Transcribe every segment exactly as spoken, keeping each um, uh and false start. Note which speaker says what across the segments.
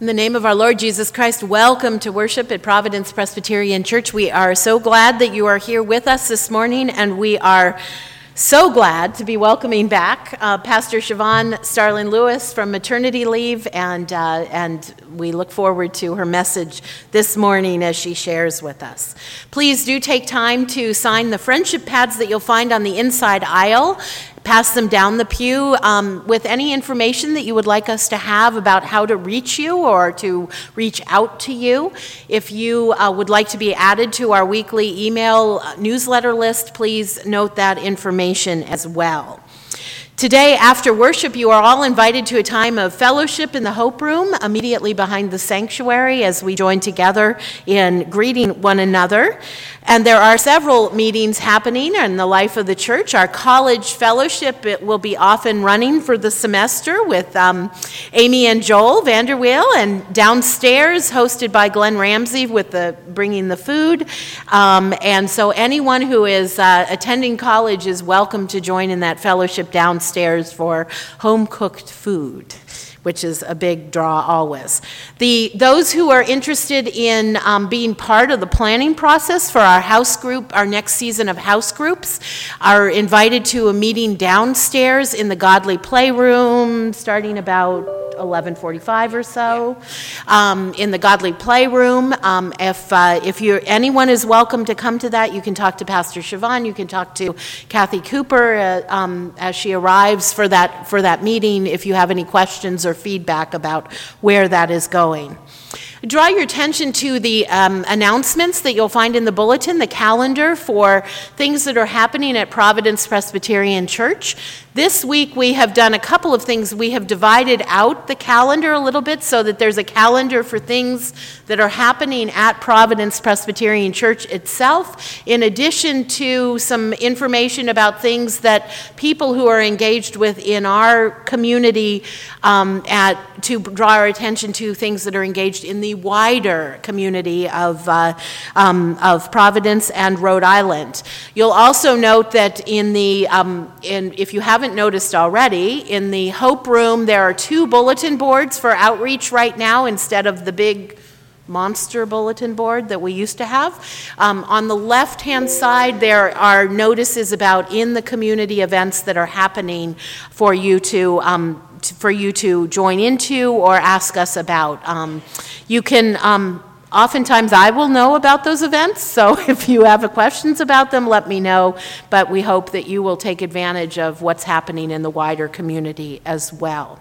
Speaker 1: In the name of our Lord Jesus Christ, welcome to worship at Providence Presbyterian Church. We are so glad that you are here with us this morning, and we are so glad to be welcoming back uh, Pastor Siobhan Starlin Lewis from maternity leave, and uh, and we look forward to her message this morning as she shares with us. Please do take time to sign the friendship pads that you'll find on the inside aisle. Pass them down the pew um, with any information that you would like us to have about how to reach you or to reach out to you. If you uh, would like to be added to our weekly email newsletter list, please note that information as well. Today, after worship, you are all invited to a time of fellowship in the Hope Room, immediately behind the sanctuary, as we join together in greeting one another. And there are several meetings happening in the life of the church. Our college fellowship, it will be off and running for the semester with um, Amy and Joel Vanderweel, and downstairs, hosted by Glenn Ramsey with the bringing the food. Um, and so anyone who is uh, attending college is welcome to join in that fellowship downstairs for home-cooked food, which is a big draw always. The those who are interested in um, being part of the planning process for our house group, our next season of house groups, are invited to a meeting downstairs in the Godly Playroom, starting about eleven forty-five or so, um, in the Godly Playroom. Um, if uh, if you anyone is welcome to come to that, you can talk to Pastor Siobhan. You can talk to Kathy Cooper uh, um, as she arrives for that for that meeting. If you have any questions or feedback about where that is going. Draw your attention to the um, announcements that you'll find in the bulletin, the calendar for things that are happening at Providence Presbyterian Church. This week we have done a couple of things. We have divided out the calendar a little bit so that there's a calendar for things that are happening at Providence Presbyterian Church itself, in addition to some information about things that people who are engaged with in our community um, at to draw our attention to things that are engaged in the wider community of uh, um, of Providence and Rhode Island. You'll also note that in the um, in if you haven't noticed already, in the Hope Room there are two bulletin boards for outreach right now instead of the big monster bulletin board that we used to have. Um, on the left-hand side, there are notices about in the community events that are happening for you to um, for you to join into or ask us about. Um, you can, um, oftentimes I will know about those events, so if you have questions about them, let me know, but we hope that you will take advantage of what's happening in the wider community as well.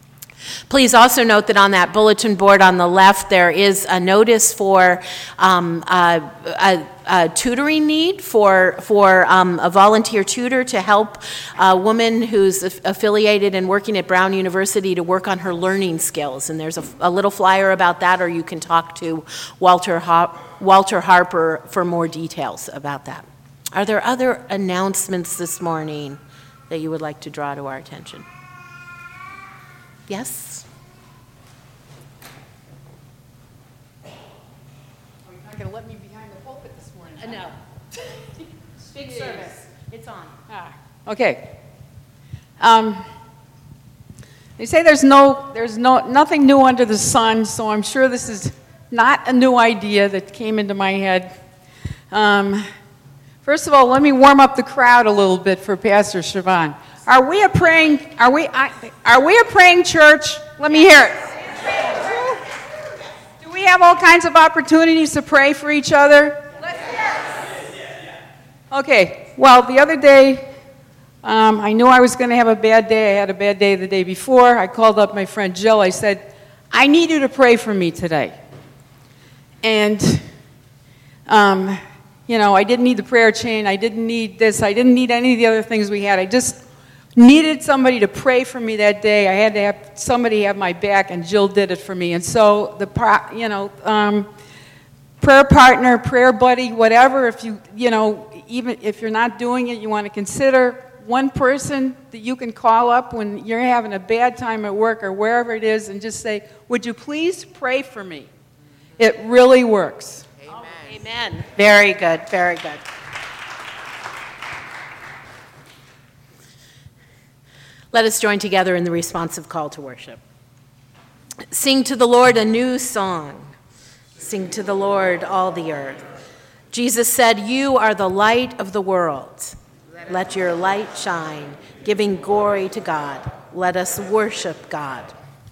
Speaker 1: Please also note that on that bulletin board on the left, there is a notice for um, a, a, a tutoring need for, for um, a volunteer tutor to help a woman who's affiliated and working at Brown University to work on her learning skills. And there's a, a little flyer about that, or you can talk to Walter, Har- Walter Harper for more details about that. Are there other announcements this morning that you would like to draw to our attention? Yes?
Speaker 2: Oh, you're not going to let me behind the pulpit this morning?
Speaker 1: Uh, no. Big it service. Is. It's on.
Speaker 2: Ah, okay. Um, they say there's no, there's no, nothing new under the sun, so I'm sure this is not a new idea that came into my head. Um, first of all, let me warm up the crowd a little bit for Pastor Siobhan. Are we a praying, are we, are we a praying church? Let me hear it. Do we have all kinds of opportunities to pray for each other? Okay, well, the other day, um, I knew I was going to have a bad day. I had a bad day the day before. I called up my friend Jill. I said, I need you to pray for me today. And, um, you know, I didn't need the prayer chain. I didn't need this. I didn't need any of the other things we had. I just needed somebody to pray for me that day. I had to have somebody have my back, and Jill did it for me. And so the, you know, um, prayer partner, prayer buddy, whatever. If you, you know, even if you're not doing it, you want to consider one person that you can call up when you're having a bad time at work or wherever it is, and just say, "Would you please pray for me?" It really works.
Speaker 1: Amen. Amen. Very good. Very good. Let us join together in the responsive call to worship. Sing to the Lord a new song. Sing to the Lord, all the earth. Jesus said, "You are the light of the world. Let your light shine, giving glory to God. Let us worship God."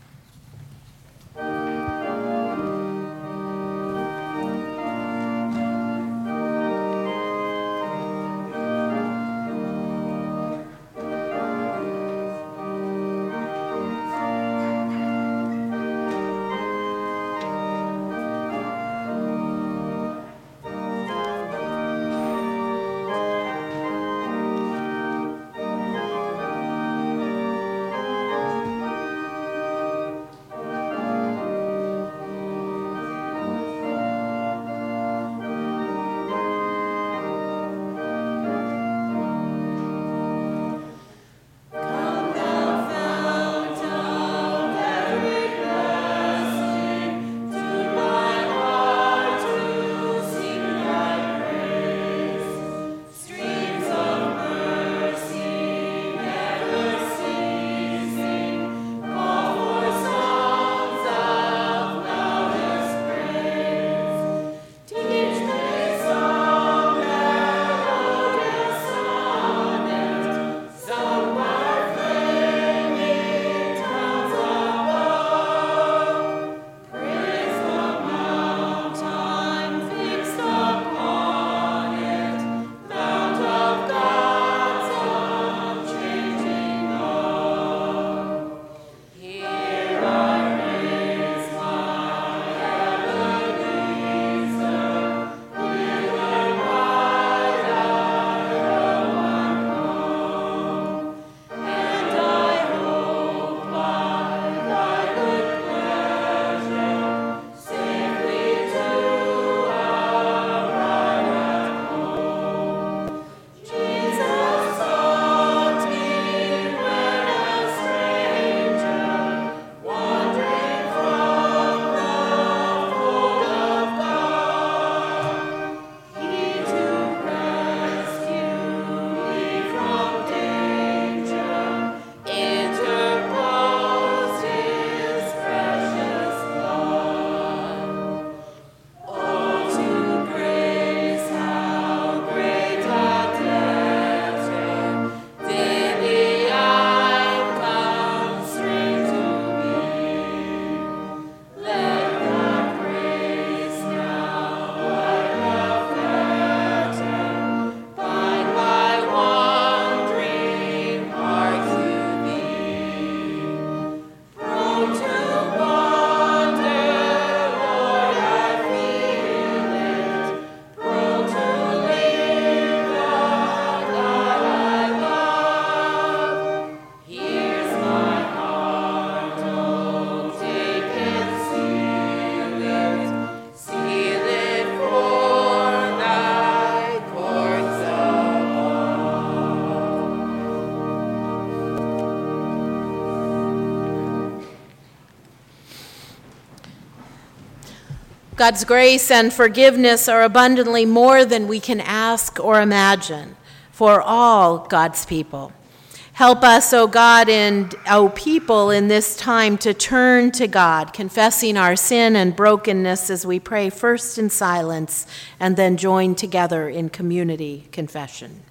Speaker 1: God's grace and forgiveness are abundantly more than we can ask or imagine for all God's people. Help us, O God, and O people in this time to turn to God, confessing our sin and brokenness as we pray first in silence and then join together in community confession.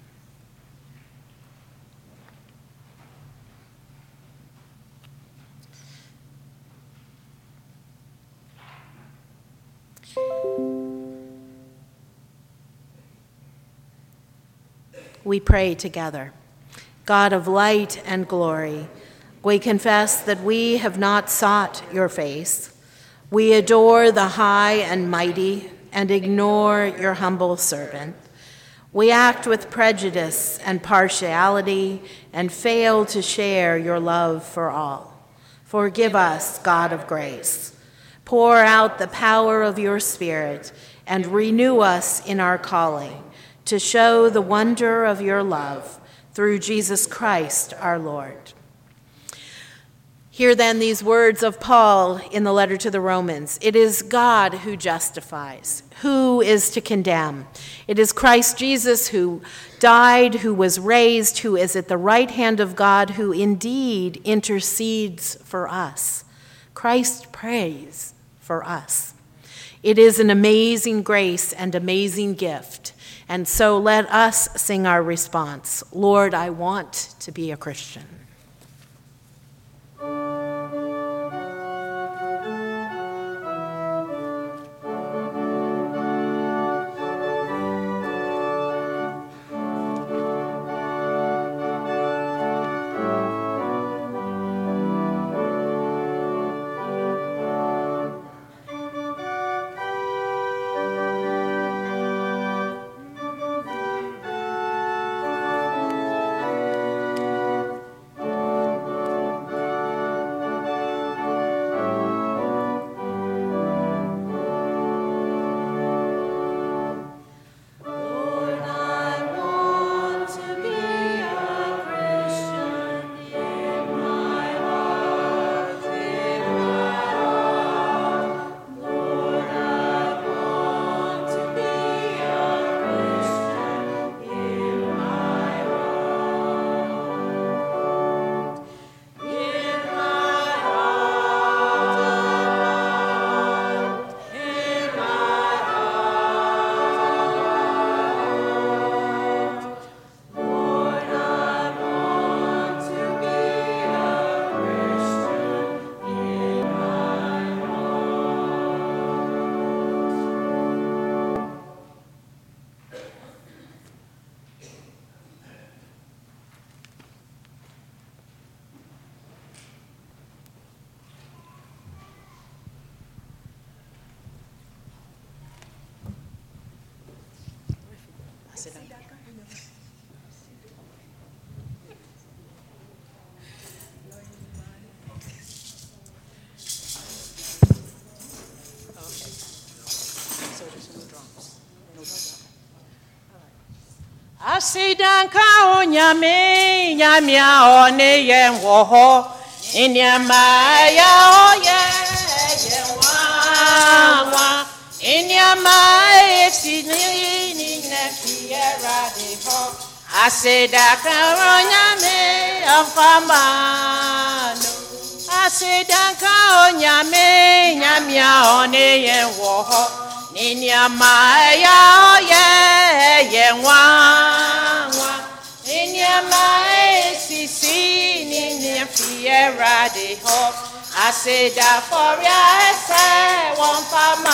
Speaker 1: We pray together. God of light and glory, we confess that we have not sought your face. We adore the high and mighty and ignore your humble servant. We act with prejudice and partiality and fail to share your love for all. Forgive us, God of grace. Pour out the power of your Spirit and renew us in our calling to show the wonder of your love through Jesus Christ our Lord. Hear then these words of Paul in the letter to the Romans. It is God who justifies. Who is to condemn? It is Christ Jesus who died, who was raised, who is at the right hand of God, who indeed intercedes for us. Christ prays for us. It is an amazing grace and amazing gift. And so let us sing our response, Lord, I want to be a Christian.
Speaker 3: Asidanka onyame nyamia one ye wo inyama ya oye ye wa wa inyama esi ni ni na fiera de ho Asidanka onyame afama no Asidanka onyame nyamia one ye wo Inyama ya oye ye wa wa Inyama esisi ni fiera de ho Aseda for ya ese one fama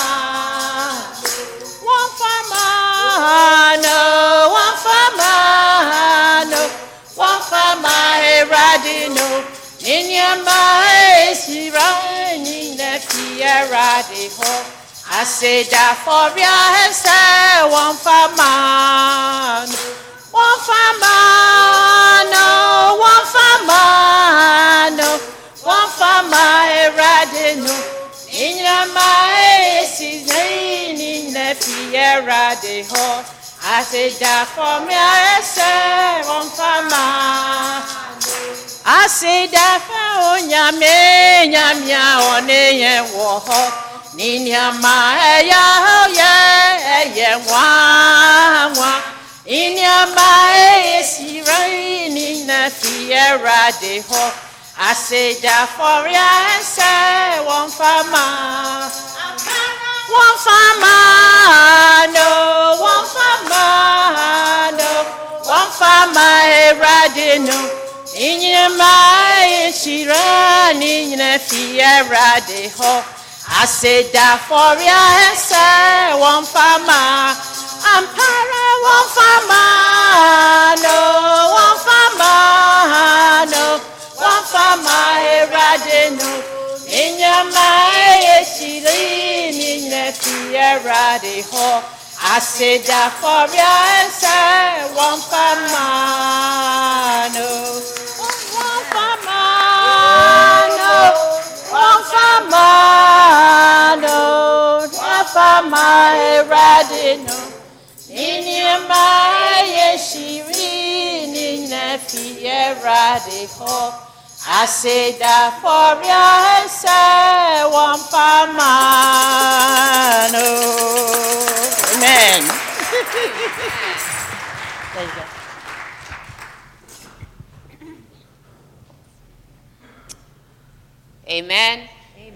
Speaker 3: one fama no one fama no one fama eradi no Inyama esira ni fiera de ho I said that for ya say one for man, one for man, no, one for man, no, one for my radino. In your mind, is in the fiera de ho. I said that for me, I say one for man. I said that for ya me, ya me, on wo. Ninyama ya ya ya wa wa Inyama esira ni na fiera de ho I say that for ya say one fama one fama no one fama no one fama era de no Inyama esira ni na fiera de ho I said that for ya say one fama, ampara one fama, no one fama, no one fama eradeno. In your mind, she lean in the fiera de ho. I said that for ya say one fama, no one fama, no. One for my no, one for my radino. In your mind, she reading the fiera de ho. I say that for ya say one for my no. Amen. There you go.
Speaker 4: Amen.
Speaker 1: Amen.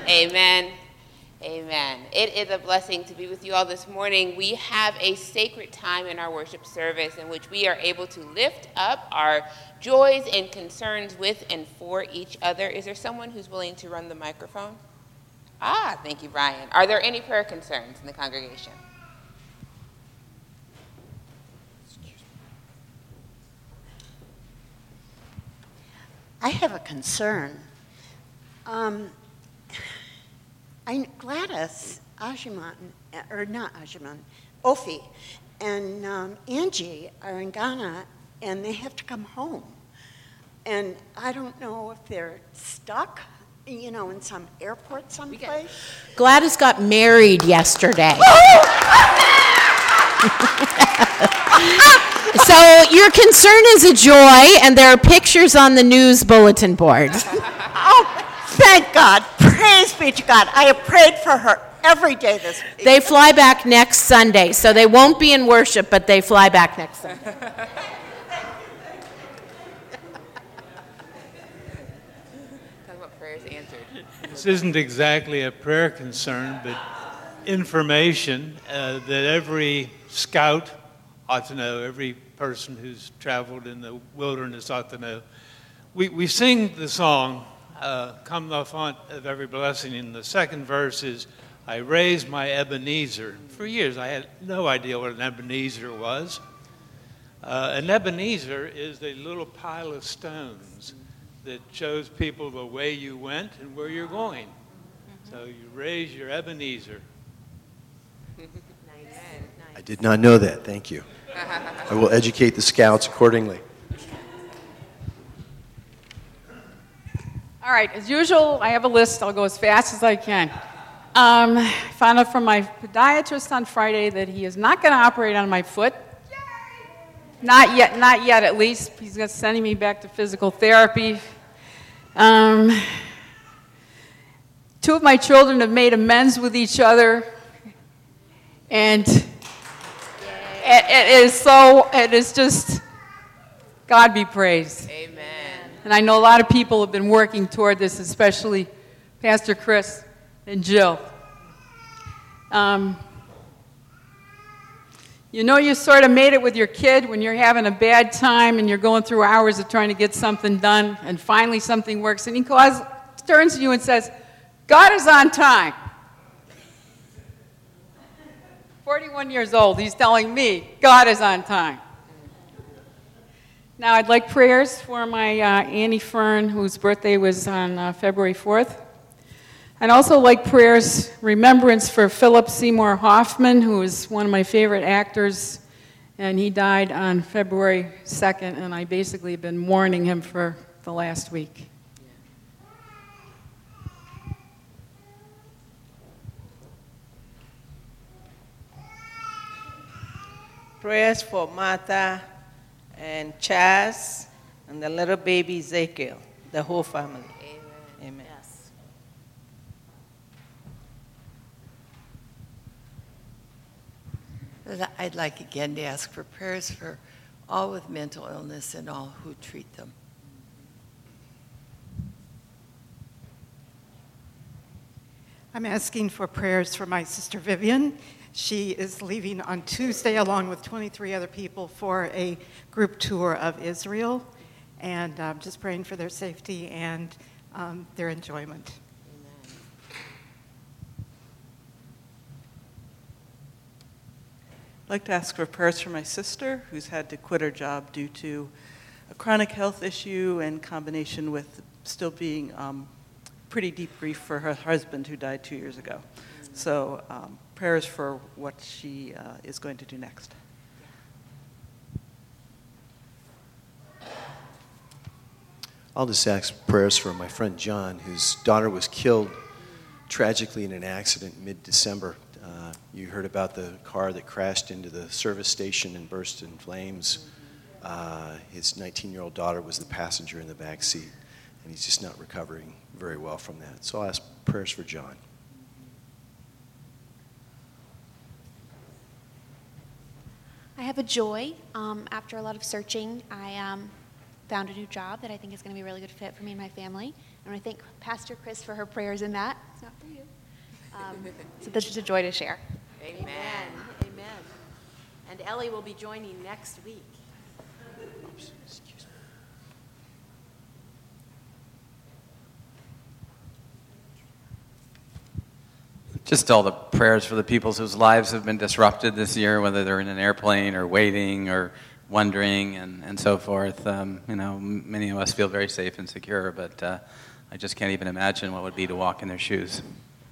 Speaker 4: Amen. Amen. It is a blessing to be with you all this morning. We have a sacred time in our worship service in which we are able to lift up our joys and concerns with and for each other. Is there someone who's willing to run the microphone? Ah, thank you, Brian. Are there any prayer concerns in the congregation?
Speaker 5: I have a concern. Um, I, Gladys Ajiman, or not Ajiman, Ofi, and um, Angie are in Ghana, and they have to come home. And I don't know if they're stuck, you know, in some airport someplace.
Speaker 1: Gladys got married yesterday. So your concern is a joy, and there are pictures on the news bulletin board.
Speaker 5: Oh, thank God. Praise be to God. I have prayed for her every day this week.
Speaker 1: They fly back next Sunday, so they won't be in worship, but they fly back next Sunday.
Speaker 4: Talk about prayers answered.
Speaker 6: This isn't exactly a prayer concern, but information uh, that every scout ought to know, every person who's traveled in the wilderness ought to know. We, we sing the song, uh, Come Thou Fount of Every Blessing, and the second verse is, I raise my Ebenezer. For years I had no idea what an Ebenezer was. Uh, an Ebenezer is a little pile of stones that shows people the way you went and where you're going. Mm-hmm. So you raise your Ebenezer.
Speaker 7: I did not know that. Thank you. I will educate the scouts accordingly.
Speaker 2: All right, as usual, I have a list. I'll go as fast as I can. Um, I found out from my podiatrist on Friday that he is not going to operate on my foot. Not yet, not yet at least. He's going to sending me back to physical therapy. Um, two of my children have made amends with each other. And it, it is so, it is just, God be praised.
Speaker 4: Amen.
Speaker 2: And I know a lot of people have been working toward this, especially Pastor Chris and Jill. Um, you know you sort of made it with your kid when you're having a bad time and you're going through hours of trying to get something done, and finally something works, and he calls, turns to you and says, God is on time. forty-one years old, he's telling me, God is on time. Now, I'd like prayers for my uh, Annie Fern, whose birthday was on uh, February fourth. I'd also like prayers, remembrance for Philip Seymour Hoffman, who is one of my favorite actors, and he died on February second, and I basically have been mourning him for the last week.
Speaker 3: Prayers for Martha and Chaz and the little baby Ezekiel, the whole family.
Speaker 4: Amen.
Speaker 3: Amen.
Speaker 1: Yes.
Speaker 8: I'd like again to ask for prayers for all with mental illness and all who treat them.
Speaker 9: I'm asking for prayers for my sister Vivian. She is leaving on Tuesday along with twenty-three other people for a group tour of Israel, and I'm just praying for their safety and um, their enjoyment.
Speaker 4: Amen.
Speaker 10: I'd like to ask for prayers for my sister, who's had to quit her job due to a chronic health issue in combination with still being um, pretty deep grief for her husband who died two years ago. Mm-hmm. So um, prayers for what she uh, is going to do next.
Speaker 7: I'll just ask prayers for my friend John, whose daughter was killed tragically in an accident mid-December. Uh, you heard about the car that crashed into the service station and burst in flames. Uh, his nineteen-year-old daughter was the passenger in the back seat, and he's just not recovering very well from that. So I'll ask prayers for John.
Speaker 11: I have a joy. Um, after a lot of searching, I um, found a new job that I think is going to be a really good fit for me and my family. And I thank Pastor Chris for her prayers in that. It's not for you. Um, so that's just a joy to share.
Speaker 1: Amen. Amen. And Ellie will be joining next week.
Speaker 7: Oops, excuse me.
Speaker 12: Just all the prayers for the people whose lives have been disrupted this year, whether they're in an airplane or waiting or wondering and, and so forth. Um, you know, many of us feel very safe and secure, but uh, I just can't even imagine what it would be to walk in their shoes.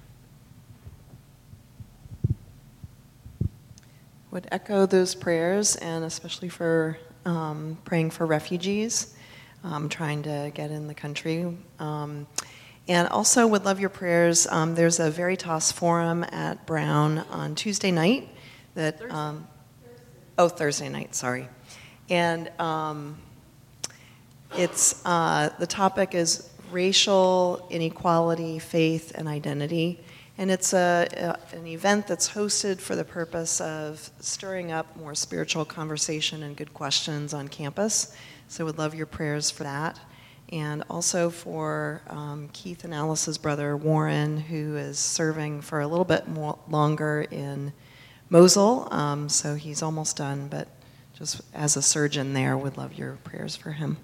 Speaker 13: Would echo those prayers, and especially for um, praying for refugees um, trying to get in the country. Um, and also would love your prayers. Um, there's a Veritas Forum at Brown on Tuesday night. That um, oh Thursday night, sorry. And um, it's uh, the topic is racial inequality, faith, and identity. And it's a, a, an event that's hosted for the purpose of stirring up more spiritual conversation and good questions on campus. So would love your prayers for that. And also for um, Keith and Alice's brother, Warren, who is serving for a little bit more longer in Mosul. Um, so he's almost done, but just as a surgeon there, would love your prayers for him.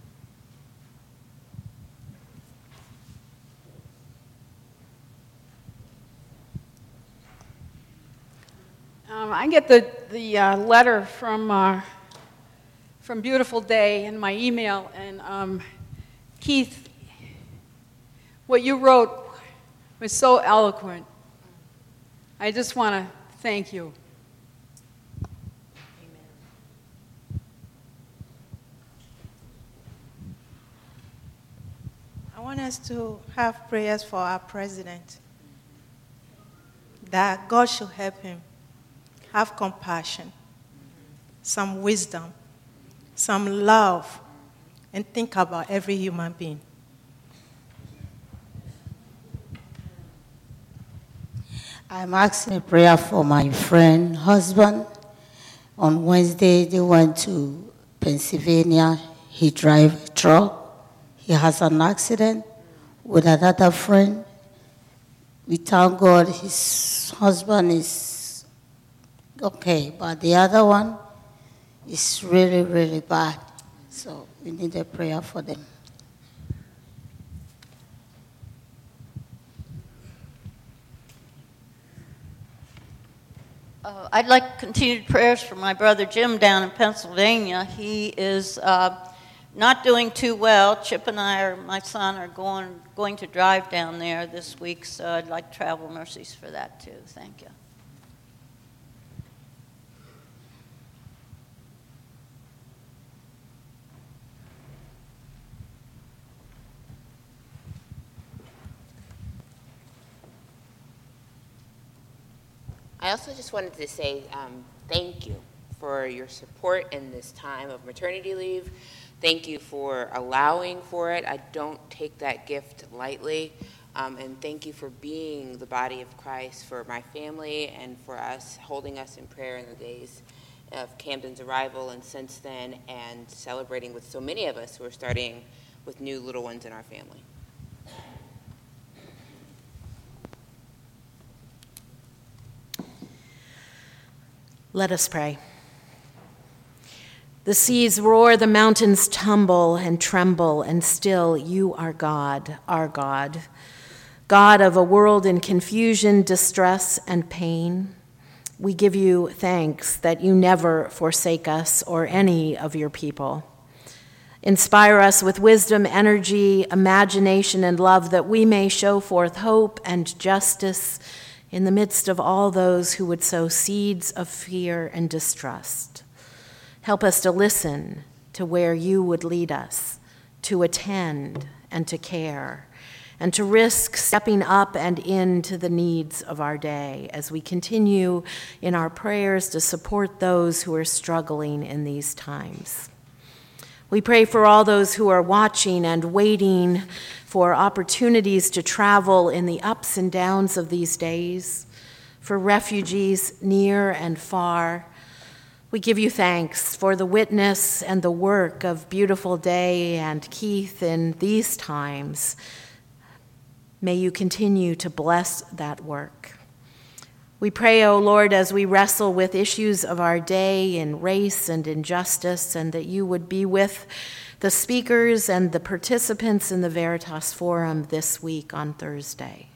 Speaker 2: Um, I get the, the uh, letter from, uh, from Beautiful Day in my email, and um, Keith, what you wrote was so eloquent. I just want to thank you.
Speaker 3: I want us to have prayers for our president, that God should help him have compassion, some wisdom, some love, and think about every human being.
Speaker 14: I'm asking a prayer for my friend, husband. On Wednesday, they went to Pennsylvania. He drive a truck. He has an accident with another friend. We thank God his husband is okay, but the other one is really, really bad. So we need a prayer for them.
Speaker 15: Uh, I'd like continued prayers for my brother Jim down in Pennsylvania. He is uh, not doing too well. Chip and I, are, my son, are going going to drive down there this week, so I'd like travel mercies for that too. Thank you.
Speaker 4: I also just wanted to say um, thank you for your support in this time of maternity leave. Thank you for allowing for it. I don't take that gift lightly. Um, and thank you for being the body of Christ for my family and for us, holding us in prayer in the days of Camden's arrival and since then, and celebrating with so many of us who are starting with new little ones in our family.
Speaker 1: Let us pray. The seas roar, the mountains tumble and tremble, and still you are God, our God, God of a world in confusion, distress, and pain. We give you thanks that you never forsake us or any of your people. Inspire us with wisdom, energy, imagination, and love, that we may show forth hope and justice in the midst of all those who would sow seeds of fear and distrust. Help us to listen to where you would lead us, to attend and to care, and to risk stepping up and into the needs of our day as we continue in our prayers to support those who are struggling in these times. We pray for all those who are watching and waiting for opportunities to travel in the ups and downs of these days, for refugees near and far. We give you thanks for the witness and the work of Beautiful Day and Keith in these times. May you continue to bless that work. We pray, O Lord, as we wrestle with issues of our day in race and injustice, and that you would be with the speakers and the participants in the Veritas Forum this week on Thursday.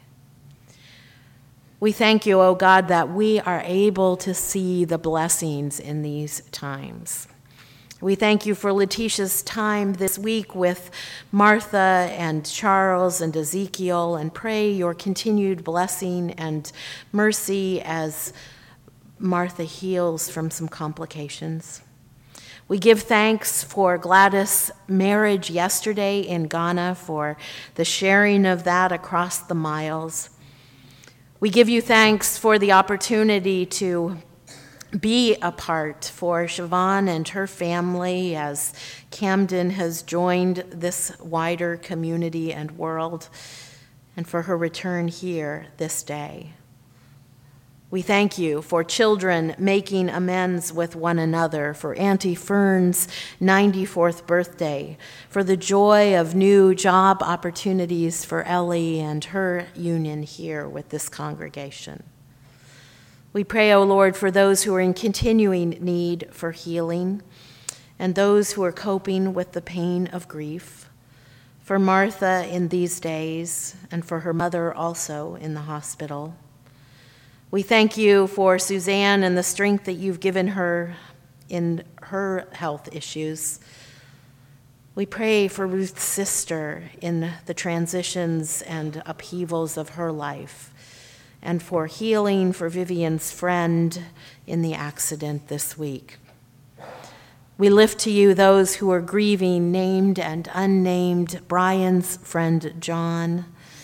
Speaker 1: We thank you, O God, that we are able to see the blessings in these times. We thank you for Letitia's time this week with Martha and Charles and Ezekiel, and pray your continued blessing and mercy as Martha heals from some complications. We give thanks for Gladys' marriage yesterday in Ghana, for the sharing of that across the miles. We give you thanks for the opportunity to be a part for Siobhan and her family as Camden has joined this wider community and world, and for her return here this day. We thank you for children making amends with one another, for Auntie Fern's ninety-fourth birthday, for the joy of new job opportunities for Ellie and her union here with this congregation. We pray, O Lord, for those who are in continuing need for healing and those who are coping with the pain of grief, for Martha in these days and for her mother also in the hospital. We thank you for Suzanne and the strength that you've given her in her health issues. We pray for Ruth's sister in the transitions and upheavals of her life, and for healing for Vivian's friend in the accident this week. We lift to you those who are grieving, named and unnamed, Brian's friend John.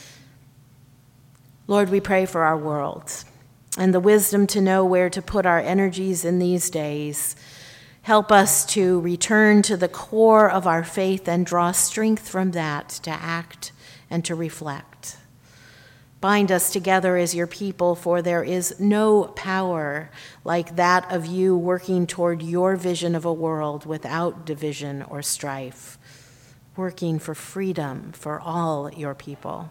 Speaker 1: Lord, we pray for our world and the wisdom to know where to put our energies in these days. Help us to return to the core of our faith and draw strength from that to act and to reflect. Bind us together as your people, for there is no power like that of you working toward your vision of a world without division or strife, working for freedom for all your people.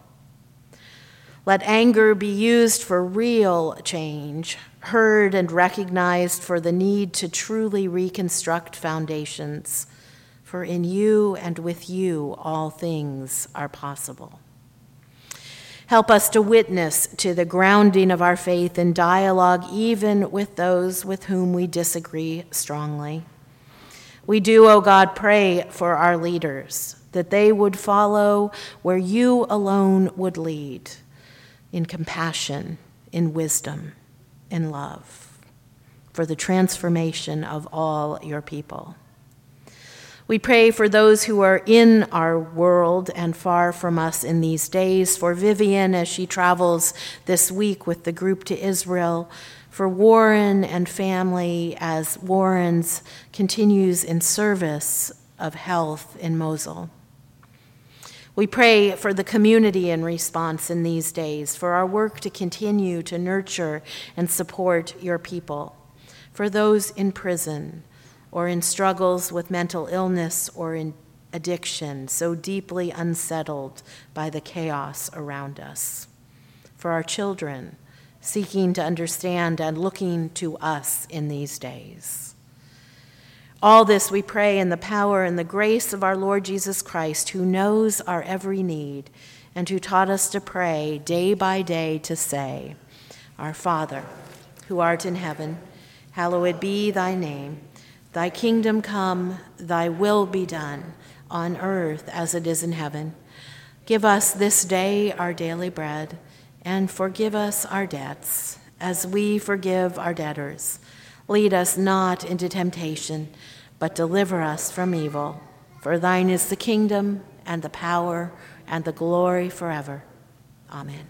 Speaker 1: Let anger be used for real change, heard and recognized for the need to truly reconstruct foundations, for in you and with you all things are possible. Help us to witness to the grounding of our faith in dialogue, even with those with whom we disagree strongly. We do, O God, pray for our leaders, that they would follow where you alone would lead, in compassion, in wisdom, in love, for the transformation of all your people. We pray for those who are in our world and far from us in these days, for Vivian as she travels this week with the group to Israel, for Warren and family as Warren's continues in service of health in Mosul. We pray for the community in response in these days, for our work to continue to nurture and support your people, for those in prison or in struggles with mental illness or in addiction, so deeply unsettled by the chaos around us, for our children seeking to understand and looking to us in these days. All this we pray in the power and the grace of our Lord Jesus Christ, who knows our every need and who taught us to pray day by day to say, Our Father, who art in heaven, hallowed be thy name. Thy kingdom come, thy will be done, on earth as it is in heaven. Give us this day our daily bread, and forgive us our debts, as we forgive our debtors. Lead us not into temptation, but deliver us from evil. For thine is the kingdom, and the power, and the glory forever. Amen.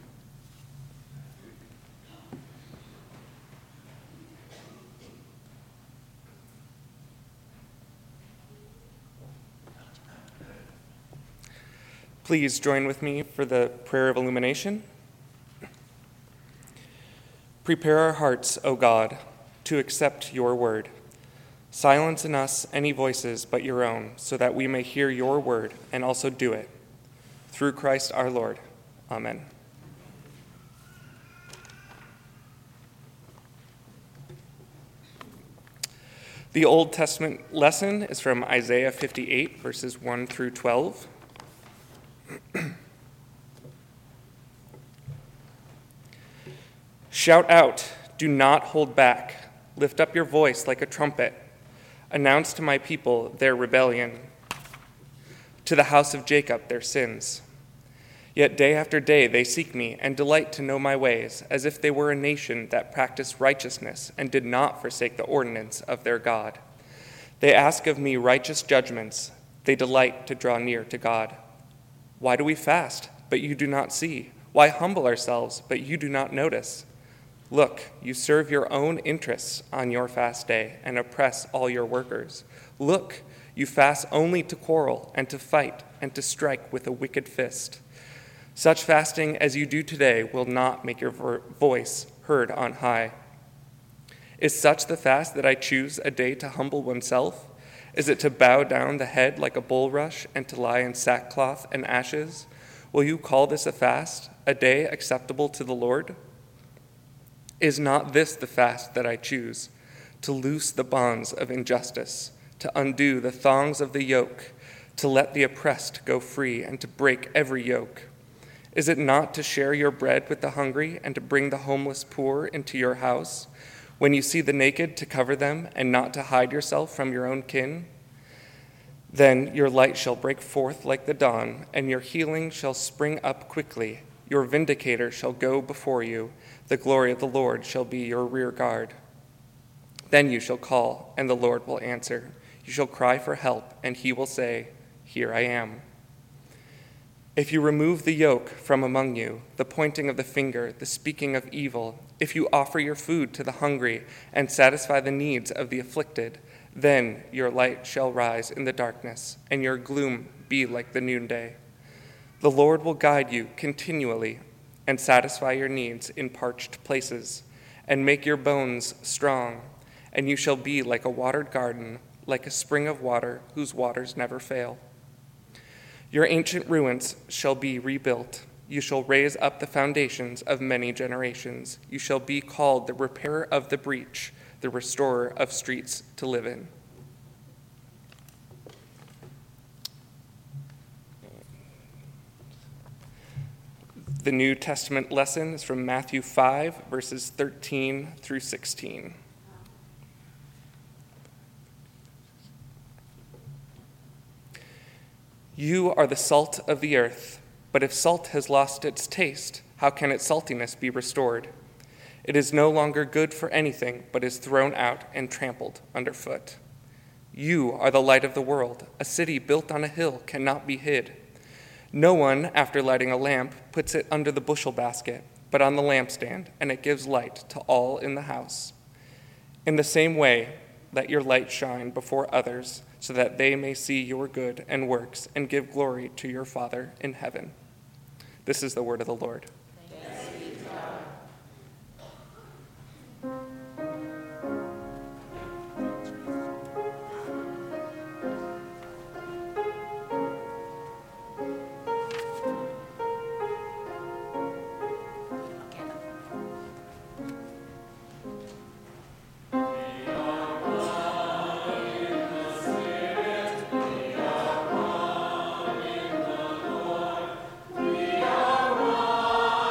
Speaker 16: Please join with me for the prayer of illumination. Prepare our hearts, O God, to accept your word. Silence in us any voices but your own, so that we may hear your word and also do it. Through Christ our Lord. Amen. The Old Testament lesson is from Isaiah fifty-eight, verses one through twelve. Shout out, do not hold back. Lift up your voice like a trumpet. Announce to my people their rebellion, to the house of Jacob their sins. Yet day after day they seek me and delight to know my ways, as if they were a nation that practiced righteousness and did not forsake the ordinance of their God. They ask of me righteous judgments. They delight to draw near to God. Why do we fast, but you do not see? Why humble ourselves, but you do not notice? Look, you serve your own interests on your fast day and oppress all your workers. Look, you fast only to quarrel and to fight and to strike with a wicked fist. Such fasting as you do today will not make your voice heard on high. Is such the fast that I choose a day to humble oneself? Is it to bow down the head like a bulrush and to lie in sackcloth and ashes? Will you call this a fast, a day acceptable to the Lord? Is not this the fast that I choose? To loose the bonds of injustice, to undo the thongs of the yoke, to let the oppressed go free, and to break every yoke? Is it not to share your bread with the hungry and to bring the homeless poor into your house? When you see the naked, to cover them and not to hide yourself from your own kin? Then your light shall break forth like the dawn, and your healing shall spring up quickly. Your vindicator shall go before you. The glory of the Lord shall be your rear guard. Then you shall call, and the Lord will answer. You shall cry for help, and he will say, Here I am. If you remove the yoke from among you, the pointing of the finger, the speaking of evil, if you offer your food to the hungry and satisfy the needs of the afflicted, then your light shall rise in the darkness, and your gloom be like the noonday. The Lord will guide you continually and satisfy your needs in parched places, and make your bones strong, and you shall be like a watered garden, like a spring of water whose waters never fail. Your ancient ruins shall be rebuilt. You shall raise up the foundations of many generations. You shall be called the repairer of the breach, the restorer of streets to live in. The New Testament lesson is from Matthew five, verses thirteen through sixteen. You are the salt of the earth, but if salt has lost its taste, how can its saltiness be restored? It is no longer good for anything, but is thrown out and trampled underfoot. You are the light of the world. A city built on a hill cannot be hid. No one, after lighting a lamp, puts it under the bushel basket, but on the lampstand, and it gives light to all in the house. In the same way, let your light shine before others, so that they may see your good and works and give glory to your Father in heaven. This is the word of the Lord.
Speaker 3: Thanks be to God.
Speaker 17: We are one.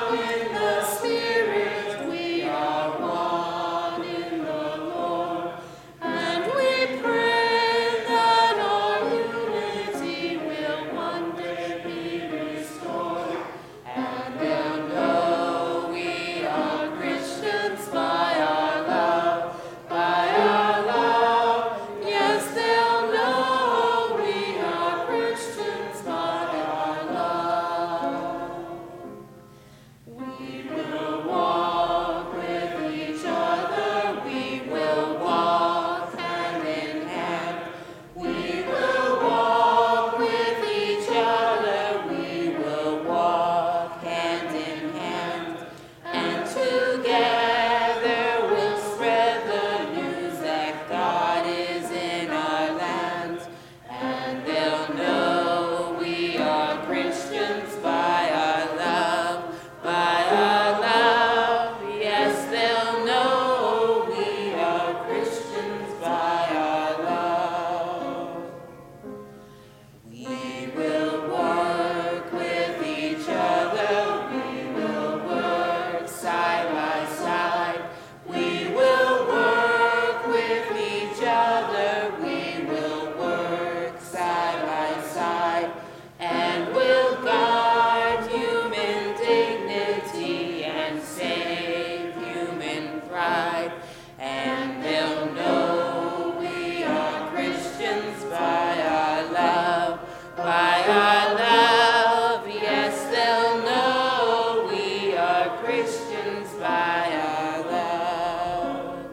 Speaker 4: Christians by our love, by our love. Yes, they'll know we are Christians by our love. We will work with each other. We will work side by side. We will work with each other. We will work side by side. And we'll guard human dignity and save human pride. And they'll know we are Christians by our love, by our love. Yes, they'll know we are Christians by our love.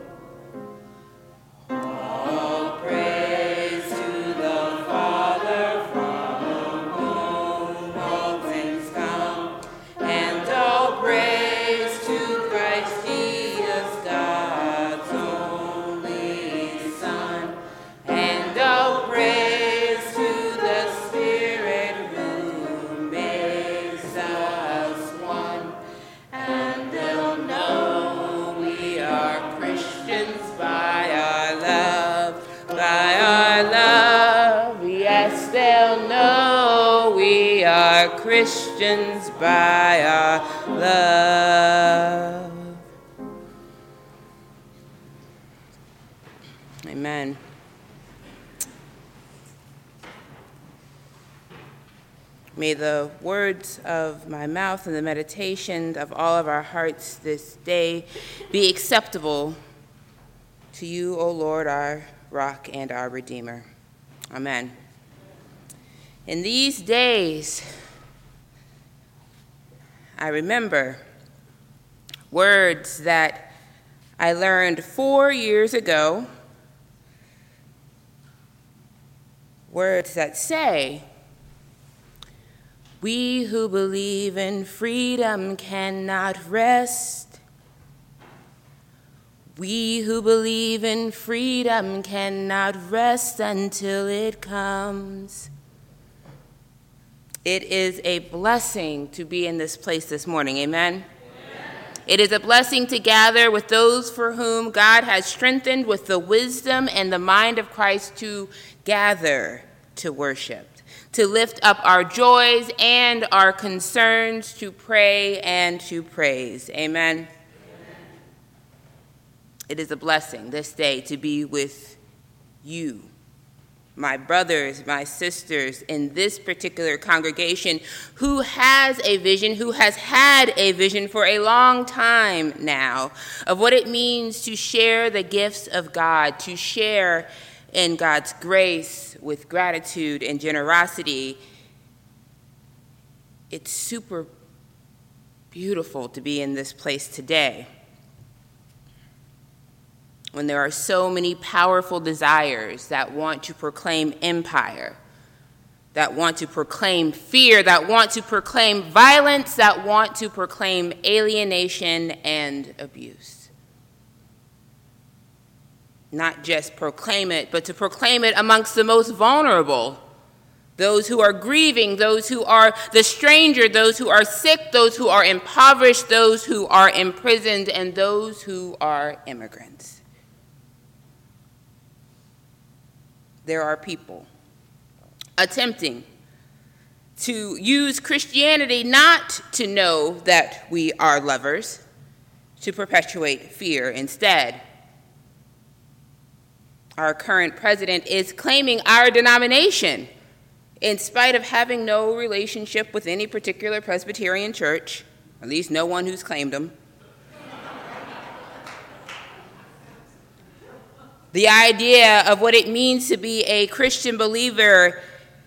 Speaker 4: All praise to the Father, from whom all things come, and all praise to Christ Jesus, God's only Son, and all praise to the Spirit who makes us one. And they'll know we are Christians by our love, by our love. Yes, they'll know we are Christians by our love. Amen. May the words of my mouth and the meditation of all of our hearts this day be acceptable to you, O Lord, our rock and our Redeemer. Amen. In these days, I remember words that I learned four years ago, words that say, "We who believe in freedom cannot rest. We who believe in freedom cannot rest until it comes." It is a blessing to be in this place this morning, amen? Amen. It is a blessing to gather with those for whom God has strengthened with the wisdom and the mind of Christ to gather to worship, to lift up our joys and our concerns, to pray and to praise. Amen? Amen. It is a blessing this day to be with you, my brothers, my sisters in this particular congregation who has a vision, who has had a vision for a long time now of what it means to share the gifts of God, to share in God's grace with gratitude and generosity. It's super beautiful to be in this place today when there are so many powerful desires that want to proclaim empire, that want to proclaim fear, that want to proclaim violence, that want to proclaim alienation and abuse. Not just proclaim it, but to proclaim it amongst the most vulnerable, those who are grieving, those who are the stranger, those who are sick, those who are impoverished, those who are imprisoned, and those who are immigrants. There are people attempting to use Christianity not to know that we are lovers, to perpetuate fear instead. Our current president is claiming our denomination in spite of having no relationship with any particular Presbyterian church, at least no one who's claimed them. The idea of what it means to be a Christian believer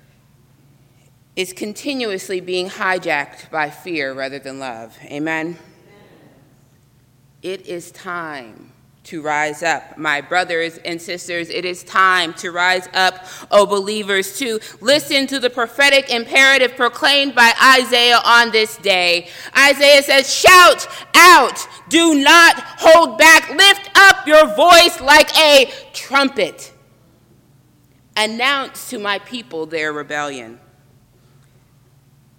Speaker 4: is continuously being hijacked by fear rather than love. Amen? It is time to rise up, my brothers and sisters. It is time to rise up, O believers, to listen to the prophetic imperative proclaimed by Isaiah on this day. Isaiah says, "Shout out, do not hold back, lift up your voice like a trumpet. Announce to my people their rebellion."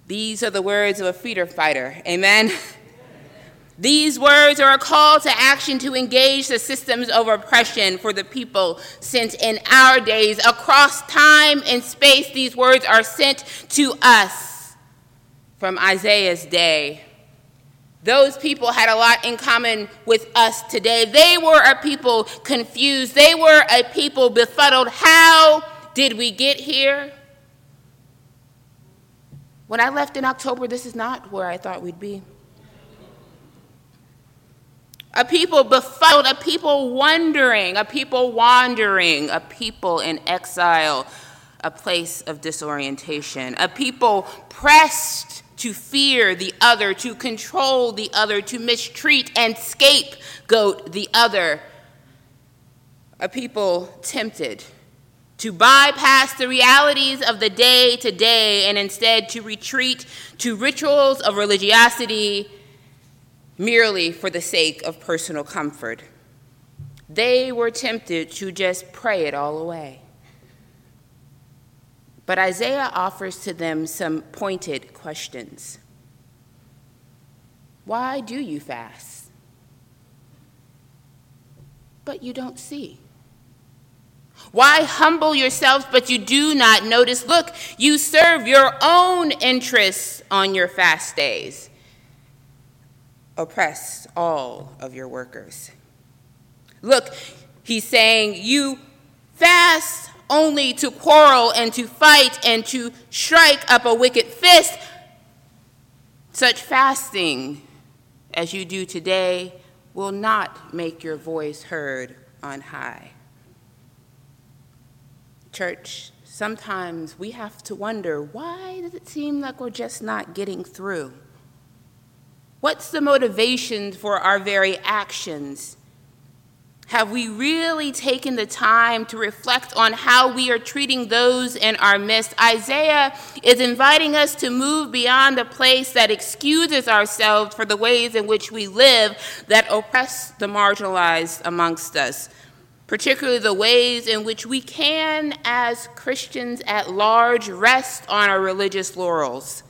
Speaker 4: These are the words of a freedom fighter. Amen? These words are a call to action to engage the systems of oppression for the people sent in our days. Across time and space, these words are sent to us from Isaiah's day. Those people had a lot in common with us today. They were a people confused. They were a people befuddled. How did we get here? When I left in October, this is not where I thought we'd be. A people befuddled, a people wondering, a people wandering, a people in exile, a place of disorientation, a people pressed to fear the other, to control the other, to mistreat and scapegoat the other, a people tempted to bypass the realities of the day to day and instead to retreat to rituals of religiosity merely for the sake of personal comfort. They were tempted to just pray it all away. But Isaiah offers to them some pointed questions. Why do you fast? But you don't see. Why humble yourselves, but you do not notice? Look, you serve your own interests on your fast days. Oppress all of your workers. Look, he's saying, you fast only to quarrel and to fight and to strike up a wicked fist. Such fasting as you do today will not make your voice heard on high. Church, sometimes we have to wonder, why does it seem like we're just not getting through? What's the motivation for our very actions? Have we really taken the time to reflect on how we are treating those in our midst? Isaiah is inviting us to move beyond a place that excuses ourselves for the ways in which we live that oppress the marginalized amongst us, particularly the ways in which we can, as Christians at large, rest on our religious laurels.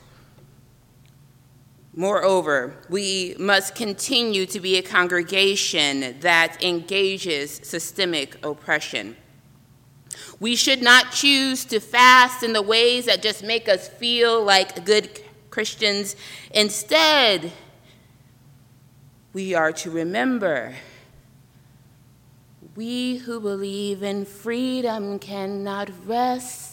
Speaker 4: Moreover, we must continue to be a congregation that engages systemic oppression. We should not choose to fast in the ways that just make us feel like good Christians. Instead, we are to remember, we who believe in freedom cannot rest.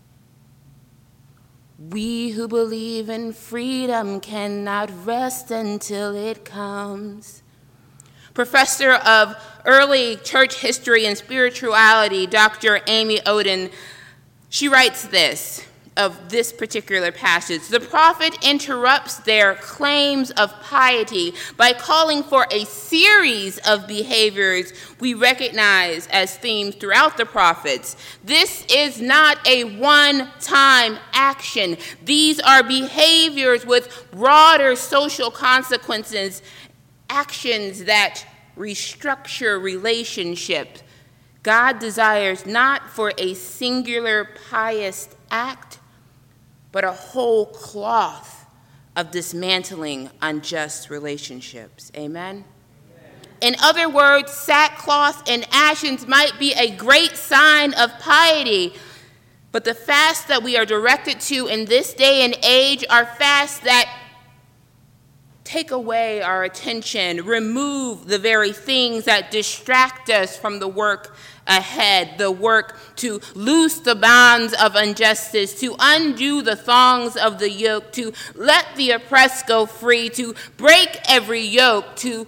Speaker 4: We who believe in freedom cannot rest until it comes. Professor of early church history and spirituality, Doctor Amy Oden, she writes this of this particular passage. The prophet interrupts their claims of piety by calling for a series of behaviors we recognize as themes throughout the prophets. This is not a one-time action. These are behaviors with broader social consequences, actions that restructure relationships. God desires not for a singular pious act, but a whole cloth of dismantling unjust relationships. Amen? In other words, sackcloth and ashes might be a great sign of piety, but the fasts that we are directed to in this day and age are fasts that take away our attention, remove the very things that distract us from the work ahead, the work to loose the bonds of injustice, to undo the thongs of the yoke, to let the oppressed go free, to break every yoke, to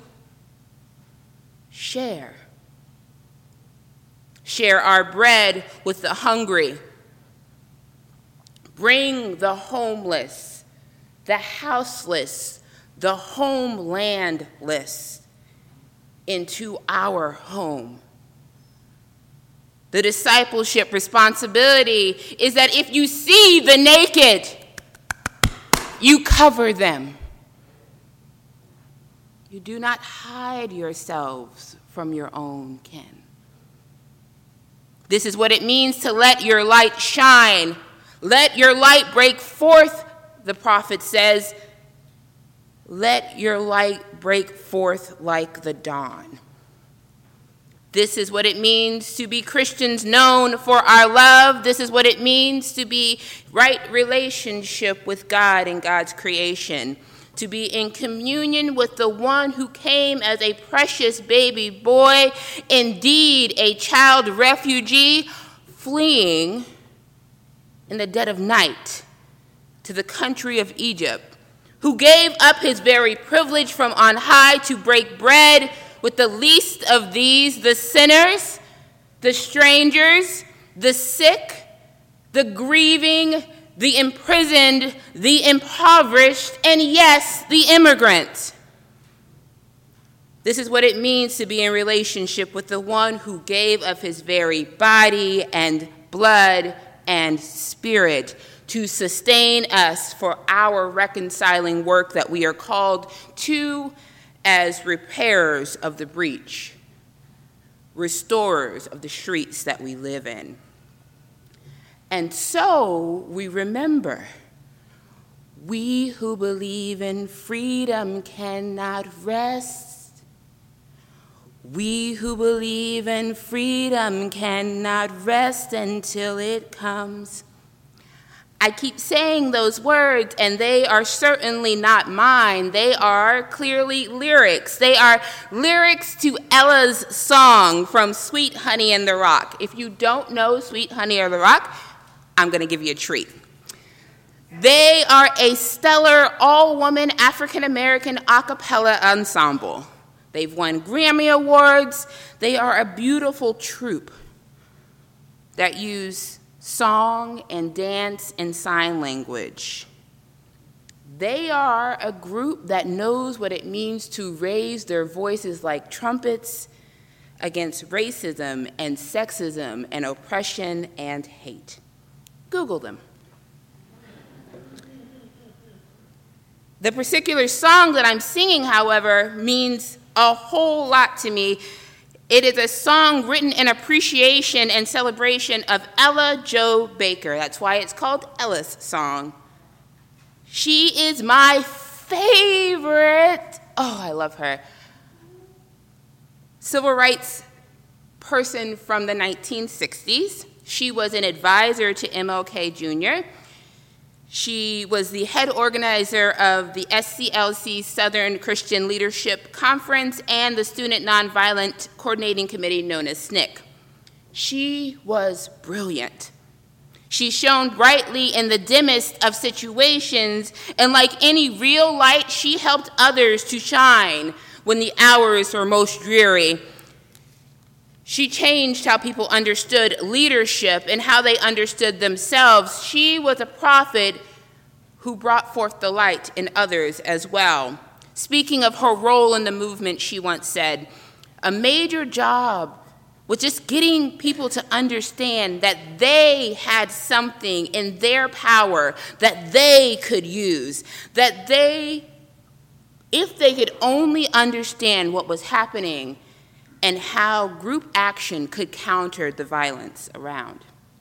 Speaker 4: share. Share our bread with the hungry. Bring the homeless, the houseless, the homelandless into our home. The discipleship responsibility is that if you see the naked, you cover them. You do not hide yourselves from your own kin. This is what it means to let your light shine. Let your light break forth the prophet says, "Let your light break forth like the dawn." This is what it means to be Christians known for our love. This is what it means to be right relationship with God and God's creation. To be in communion with the one who came as a precious baby boy, indeed a child refugee, fleeing in the dead of night to the country of Egypt, who gave up his very privilege from on high to break bread with the least of these, the sinners, the strangers, the sick, the grieving, the imprisoned, the impoverished, and yes, the immigrant. This is what it means to be in relationship with the one who gave of his very body and blood and spirit to sustain us for our reconciling work that we are called to as repairers of the breach, restorers of the streets that we live in. And so we remember, we who believe in freedom cannot rest. We who believe in freedom cannot rest until it comes. I keep saying those words, and they are certainly not mine. They are clearly lyrics. They are lyrics to Ella's song from Sweet Honey in the Rock. If you don't know Sweet Honey in the Rock, I'm going to give you a treat. They are a stellar all-woman African-American a cappella ensemble. They've won Grammy Awards. They are a beautiful troupe that use song and dance and sign language. They are a group that knows what it means to raise their voices like trumpets against racism and sexism and oppression and hate. Google them. The particular song that I'm singing, however, means a whole lot to me. It is a song written in appreciation and celebration of Ella Jo Baker. That's why it's called Ella's Song. She is my favorite. Oh, I love her. Civil rights person from the nineteen sixties. She was an advisor to M L K Junior She was the head organizer of the S C L C Southern Christian Leadership Conference and the Student Nonviolent Coordinating Committee known as S N C C. She was brilliant. She shone brightly in the dimmest of situations, and like any real light, she helped others to shine when the hours were most dreary. She changed how people understood leadership and how they understood themselves. She was a prophet who brought forth the light in others as well. Speaking of her role in the movement, she once said, "A major job was just getting people to understand that they had something in their power that they could use, that they, if they could only understand what was happening and how group action could counter the violence around."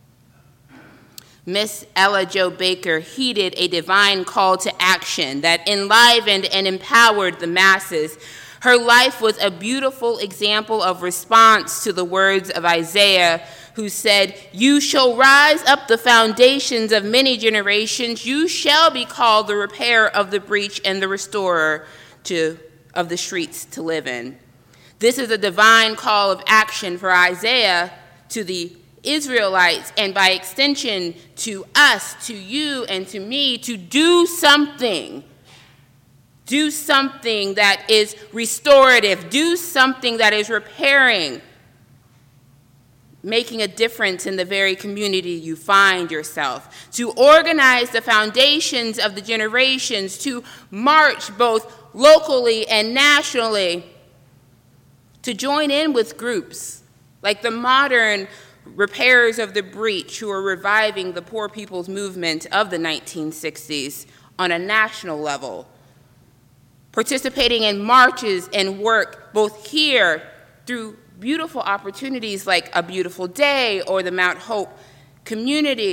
Speaker 4: Miss Ella Jo Baker heeded a divine call to action that enlivened and empowered the masses. Her life was a beautiful example of response to the words of Isaiah, who said, "You shall rise up the foundations of many generations. You shall be called the repairer of the breach and the restorer to, of the streets to live in." This is a divine call of action for Isaiah to the Israelites, and by extension to us, to you, and to me, to do something. Do something that is restorative. Do something that is repairing, making a difference in the very community you find yourself. To organize the foundations of the generations, to march both locally and nationally, to join in with groups like the modern repairers of the breach who are reviving the poor people's movement of the nineteen sixties on a national level, participating in marches and work both here through beautiful opportunities like A Beautiful Day or the Mount Hope Community,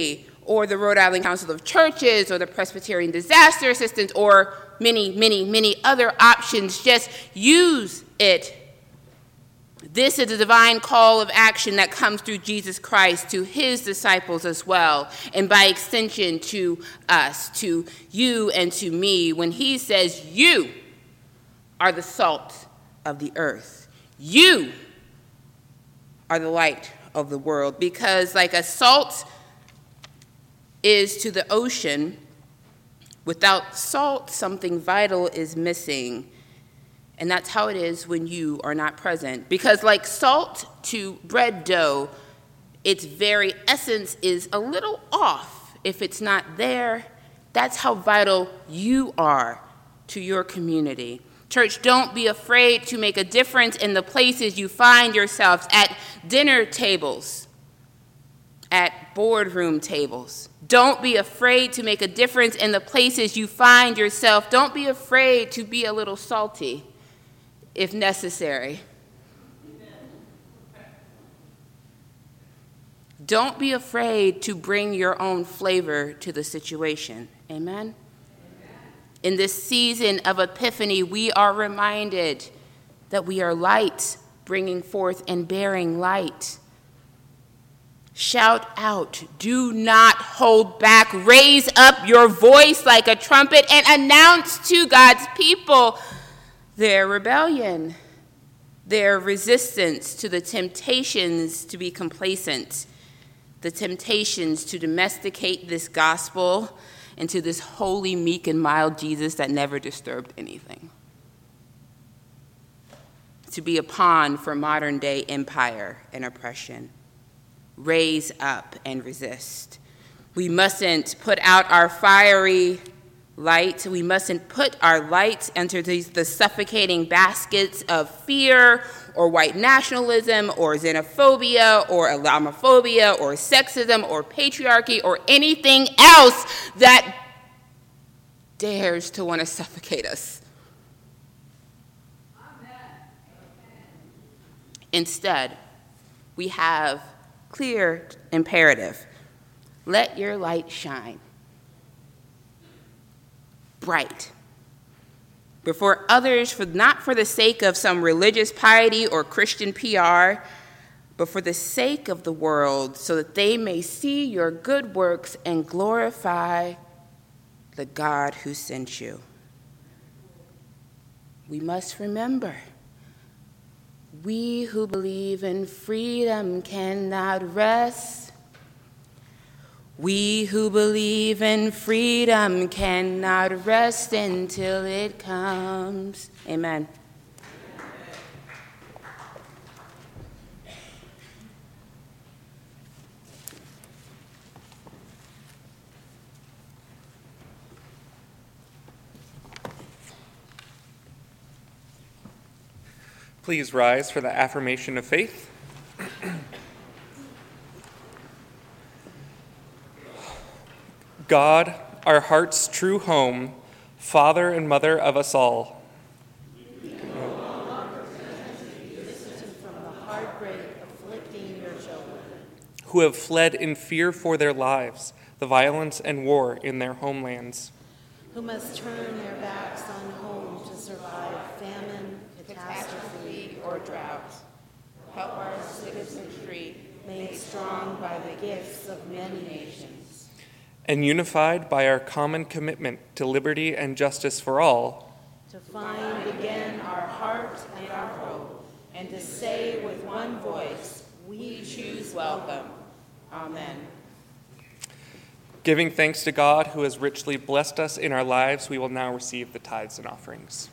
Speaker 4: or the Rhode Island Council of Churches, or the Presbyterian Disaster Assistance, or many, many, many other options. Just use it. This is a divine call of action that comes through Jesus Christ to his disciples as well, and by extension to us, to you and to me, when he says, you are the salt of the earth. You are the light of the world, because like a salt is to the ocean, without salt, something vital is missing. And that's how it is when you are not present. Because like salt to bread dough, its very essence is a little off if it's not there. That's how vital you are to your community. Church, don't be afraid to make a difference in the places you find yourselves, at dinner tables, at boardroom tables. Don't be afraid to make a difference in the places you find yourself. Don't be afraid to be a little salty if necessary. Don't be afraid to bring your own flavor to the situation. Amen? In this season of Epiphany, we are reminded that we are light, bringing forth and bearing light. Shout out, do not hold back. Raise up your voice like a trumpet and announce to God's people their rebellion, their resistance to the temptations to be complacent, the temptations to domesticate this gospel into this holy, meek, and mild Jesus that never disturbed anything, to be a pawn for modern-day empire and oppression. Raise up and resist. We mustn't put out our fiery light. We mustn't put our light into these, the suffocating baskets of fear or white nationalism or xenophobia or Islamophobia or sexism or patriarchy or anything else that dares to want to suffocate us. Instead, we have clear imperative. Let your light shine bright before others, for not for the sake of some religious piety or Christian P R, but for the sake of the world, so that they may see your good works and glorify the God who sent you. We must remember, we who believe in freedom cannot rest. We who believe in freedom cannot rest until it comes. Amen.
Speaker 16: Please rise for the affirmation of faith. God, our heart's true home, Father and Mother of us all.
Speaker 3: We can no longer listen from the heartbreak afflicting your children,
Speaker 16: who have fled in fear for their lives, the violence and war in their homelands,
Speaker 3: who must turn their backs on home to survive famine, catastrophe, or drought. Help our citizenry, made strong by the gifts of many nations,
Speaker 16: and unified by our common commitment to liberty and justice for all,
Speaker 3: to find again our heart and our hope, and to say with one voice, we choose welcome. Amen.
Speaker 16: Giving thanks to God who has richly blessed us in our lives, we will now receive the tithes and offerings.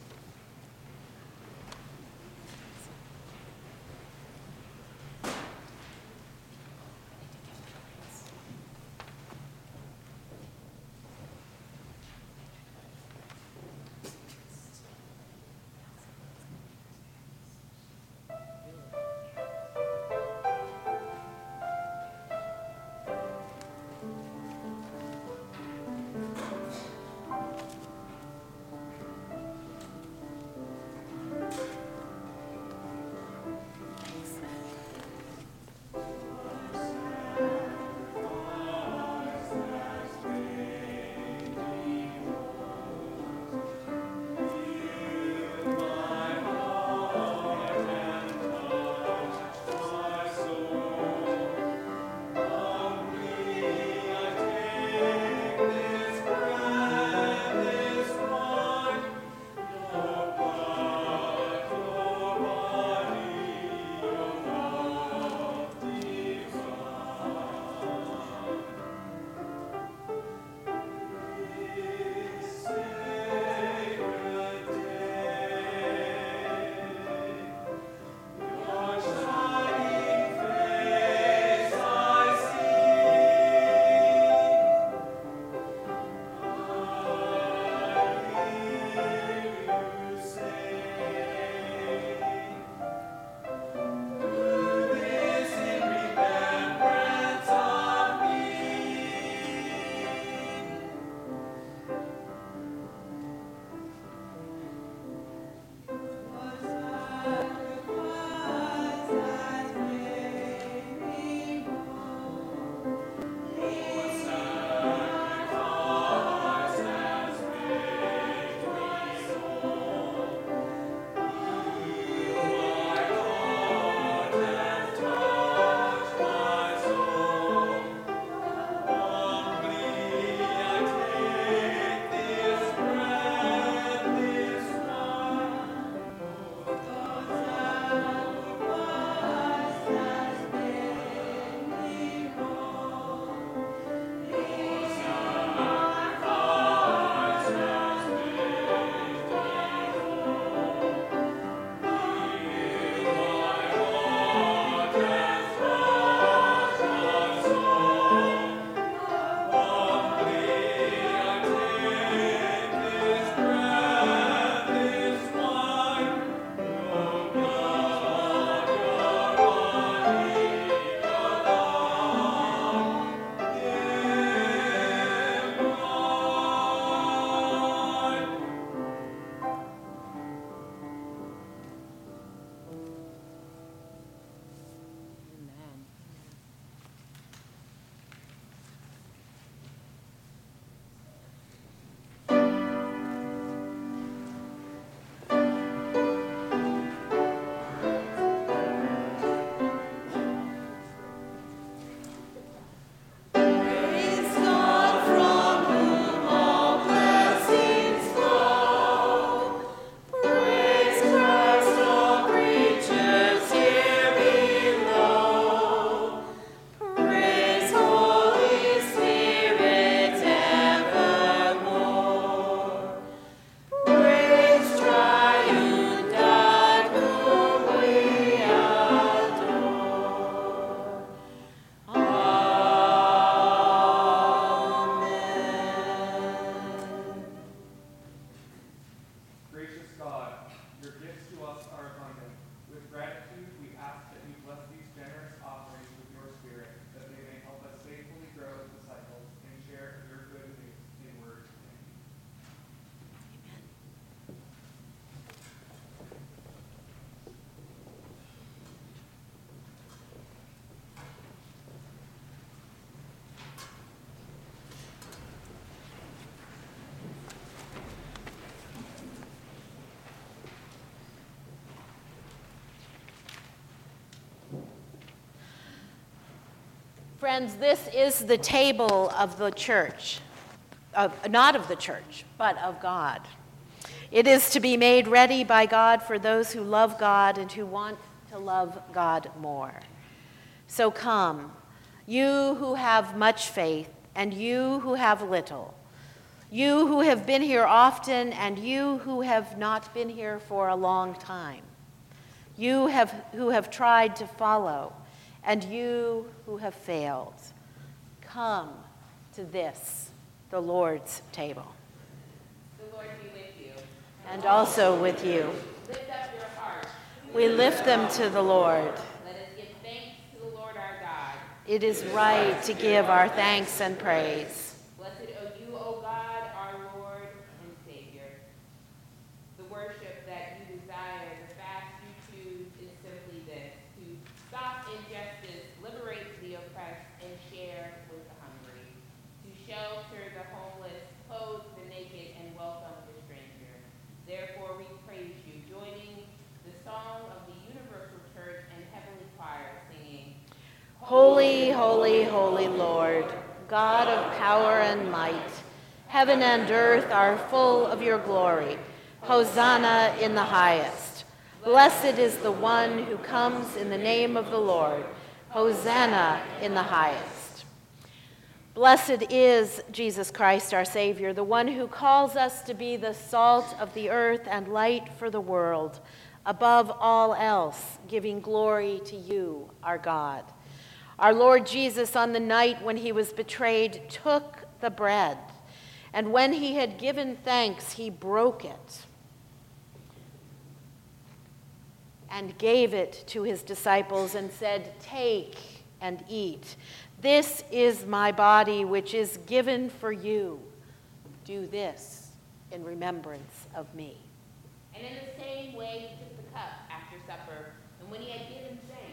Speaker 1: Friends, this is the table of the church, of, not of the church, but of God. It is to be made ready by God for those who love God and who want to love God more. So come, you who have much faith, and you who have little, you who have been here often, and you who have not been here for a long time, you have, who have tried to follow, and you who have failed. Come to this, the Lord's table.
Speaker 4: The Lord be with you.
Speaker 1: And also with you.
Speaker 4: Lift up your hearts.
Speaker 1: We lift them to the Lord.
Speaker 4: Let us give thanks to the Lord our God.
Speaker 1: It is right to give our thanks and praise.
Speaker 4: Blessed are you, O God, our Lord and Savior. The worship that you desire, the fast you choose, is simply this: to stop injustice, liberate the oppressed, and share with the hungry, to shelter the homeless, clothe the naked, and welcome the stranger. Therefore we praise you, joining the song of the Universal Church and Heavenly Choir, singing,
Speaker 1: Holy, holy, holy Lord, God of power and might, heaven and earth are full of your glory. Hosanna in the highest. Blessed is the one who comes in the name of the Lord. Hosanna in the highest. Blessed is Jesus Christ, our Savior, the one who calls us to be the salt of the earth and light for the world, above all else, giving glory to you, our God. Our Lord Jesus, on the night when he was betrayed, took the bread, and when he had given thanks, he broke it and gave it to his disciples and said, "Take and eat. This is my body, which is given for you. Do this in remembrance of me."
Speaker 4: And in the same way he took the cup after supper, and when he had given thanks,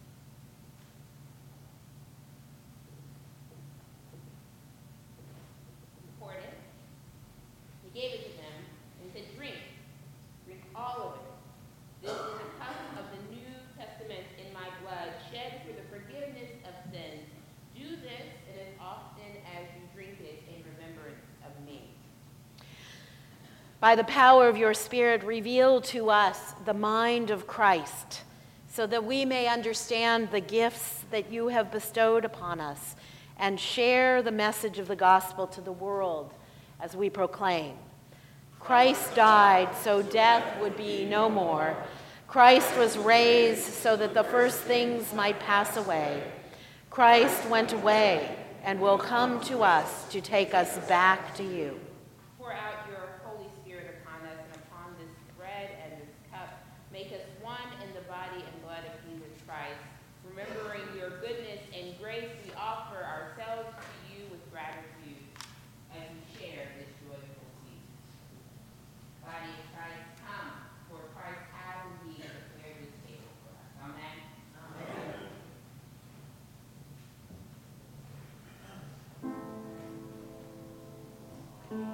Speaker 4: he poured it. He gave it to them and said, "Drink, drink all of it. This is a cup of the New Testament in my blood, shed for the forgiveness of sins. Do this and as often as you drink it in remembrance of me."
Speaker 1: By the power of your Spirit, reveal to us the mind of Christ, so that we may understand the gifts that you have bestowed upon us and share the message of the gospel to the world as we proclaim. Christ died so death would be no more. Christ was raised so that the first things might pass away. Christ went away and will come to us to take us back to you.
Speaker 4: Pour out your Holy Spirit upon us and upon this bread and this cup. Make us one in the body and blood of Jesus Christ. Remembering your goodness and grace, we offer ourselves to you with gratitude as we share this joyful feast. Body of Christ, come, for Christ has indeed prepared this table for us. Amen. Amen.
Speaker 1: Amen.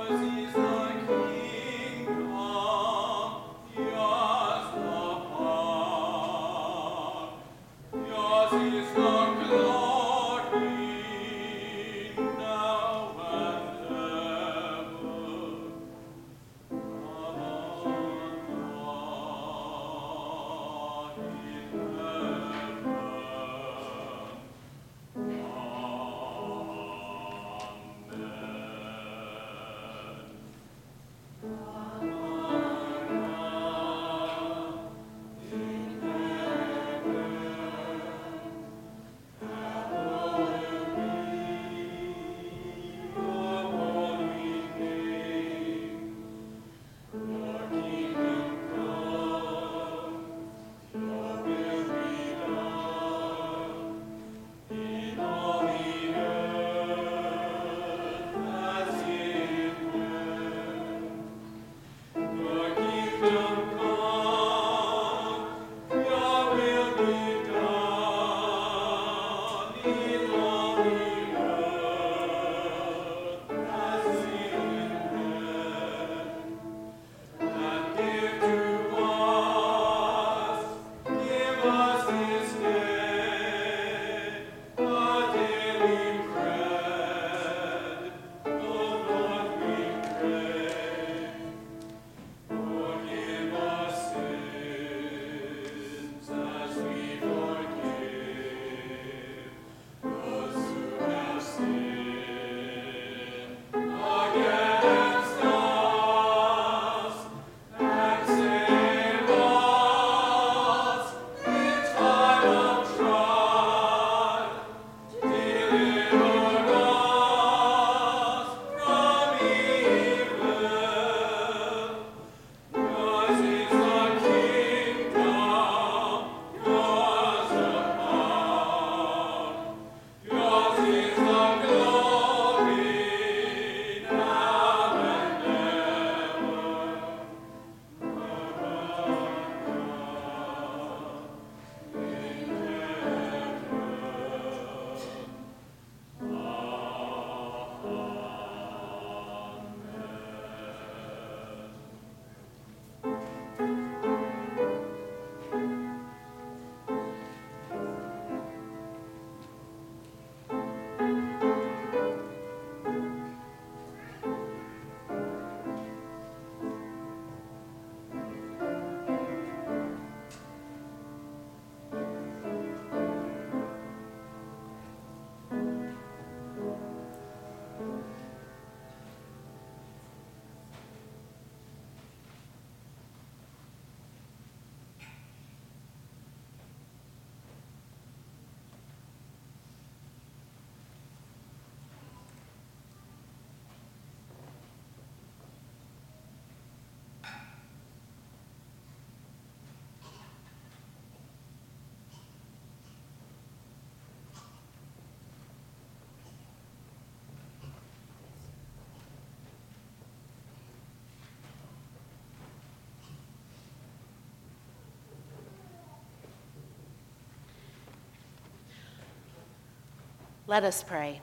Speaker 1: Let us pray.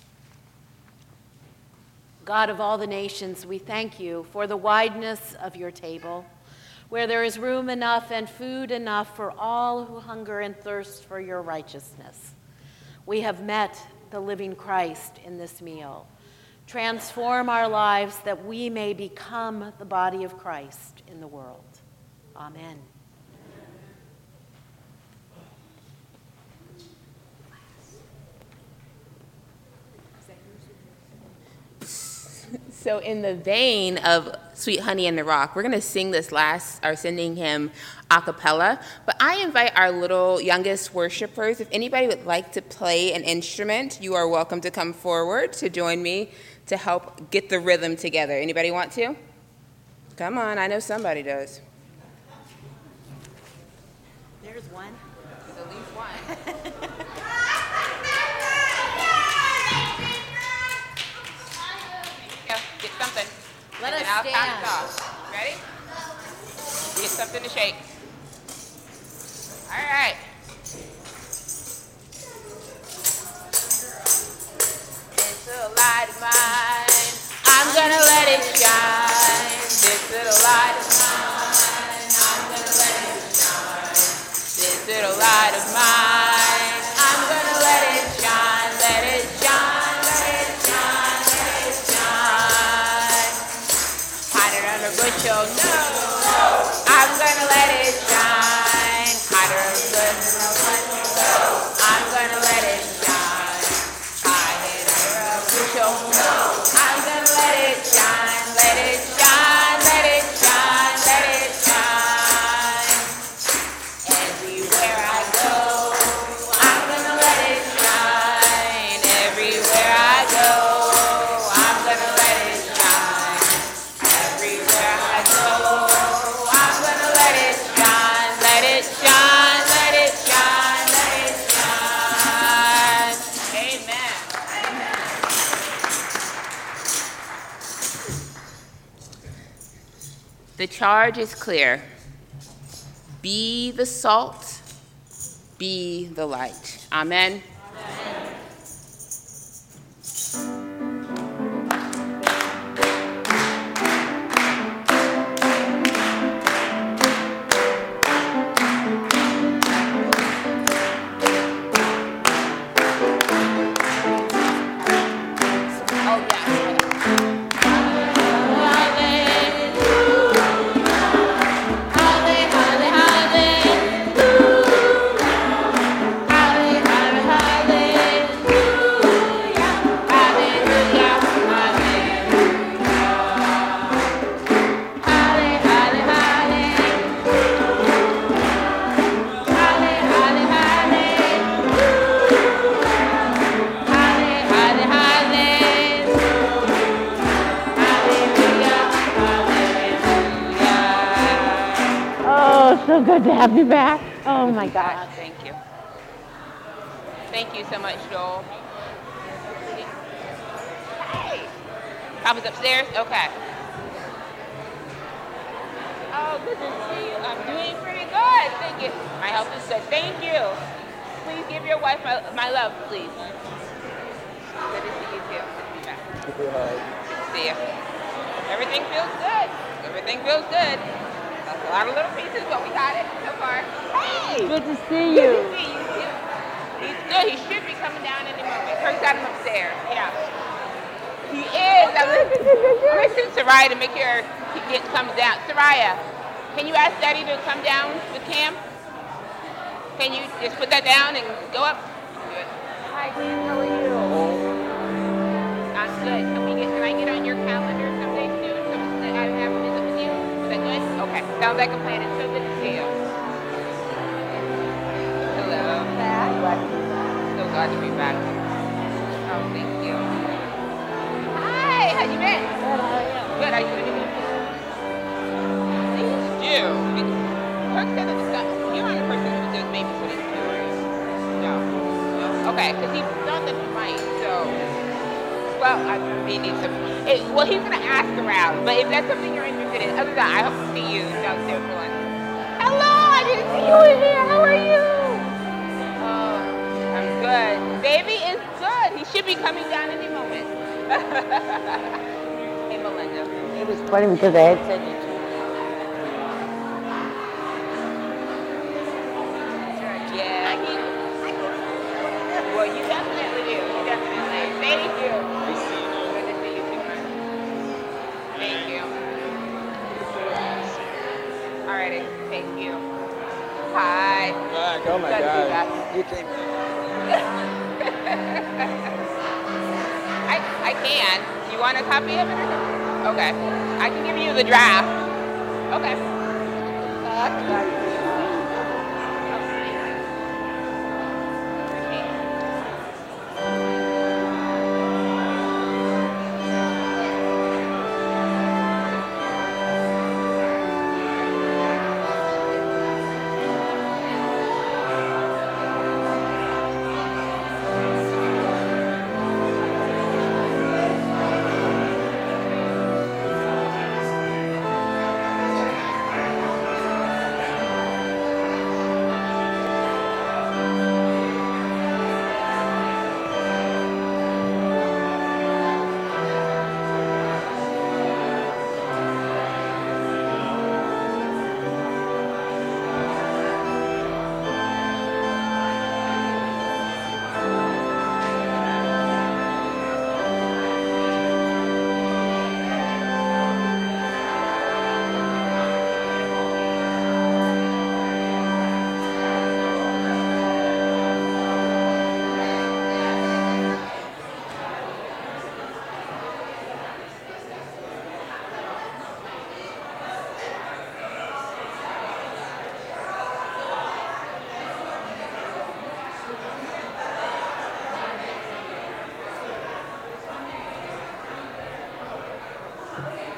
Speaker 1: God of all the nations, we thank you for the wideness of your table, where there is room enough and food enough for all who hunger and thirst for your righteousness. We have met the living Christ in this meal. Transform our lives that we may become the body of Christ in the world. Amen.
Speaker 4: So in the vein of Sweet Honey in the Rock, we're going to sing this last, or sending him a cappella. But I invite our little youngest worshipers, if anybody would like to play an instrument, you are welcome to come forward to join me to help get the rhythm together. Anybody want to? Come on, I know somebody does.
Speaker 1: There's one.
Speaker 4: There's at least one. Get something.
Speaker 1: Let
Speaker 4: and
Speaker 1: us
Speaker 4: then I'll
Speaker 1: stand.
Speaker 4: count us off. Ready? Get something to shake. All right. It's a light of mine. I'm gonna let it bushel. No, I'm gonna let it shine. Hotter than I'm gonna let it shine. Hide under a bushel. I'm gonna let it shine. Let it shine. Let it shine. Let it shine. Everywhere I go, I'm gonna let it shine. Everywhere I go, I'm gonna let it shine. Everywhere I go, I'm gonna let it shine. Let it shine. Let it shine. Let it shine. Amen. The charge is clear. Be the salt, be the light. Amen.
Speaker 1: So good to have you back. Oh my gosh.
Speaker 4: Thank you. Thank you so much, Joel. Hey. Papa's upstairs? Okay. Oh, good to see you. I'm doing pretty good. Thank you. My health is good. Thank you. Please give your wife my, my love, please. Good to see you too. Good to be back. Good to see you. Everything feels good. Everything feels good. A lot of little pieces, but we got it so far. Hey!
Speaker 1: Good to see you.
Speaker 4: Good to see you too. He's good. He should be coming down any moment. Kirk's got him upstairs. Yeah. He is. I'm going to send Soraya to make sure he get, comes down. Soraya, can you ask Daddy to come down with Cam? Can you just put that down and go up? Good. Hi, Cam. How are you? I'm good. Can we get? Can I get on your calendar someday soon? So that I have a visit with you. Is that good? Okay. Sounds like a plan. It's so good to see you. Hello. So glad to be back. Oh, thank you. Hi. How you been? Good. How are you? Good. Are you doing good? Please do. Kirk said that the, you're on the person who does babysitting too, right? No. No. Okay. Because he thought that he might. So. Well, I mean, need some. It, well, he's gonna ask around, but if that's something you're interested in, other than that, I hope to see you downstairs for lunch. Hello, I didn't see you in here. How are you? Oh, I'm good. Baby is good. He should be coming down any moment. Hey, Melinda.
Speaker 17: It was funny because I had said you too.
Speaker 4: Yeah, he. Well, you definitely do. You definitely. Thank you. Good to see you too, man. Thank you. Alrighty. Thank you. Hi.
Speaker 17: Back. Oh my
Speaker 4: Good to be
Speaker 17: God.
Speaker 4: back.
Speaker 17: You came.
Speaker 4: I I can. You want a copy of it or something? Okay. I can give you the draft. Okay. Uh,
Speaker 3: Amen.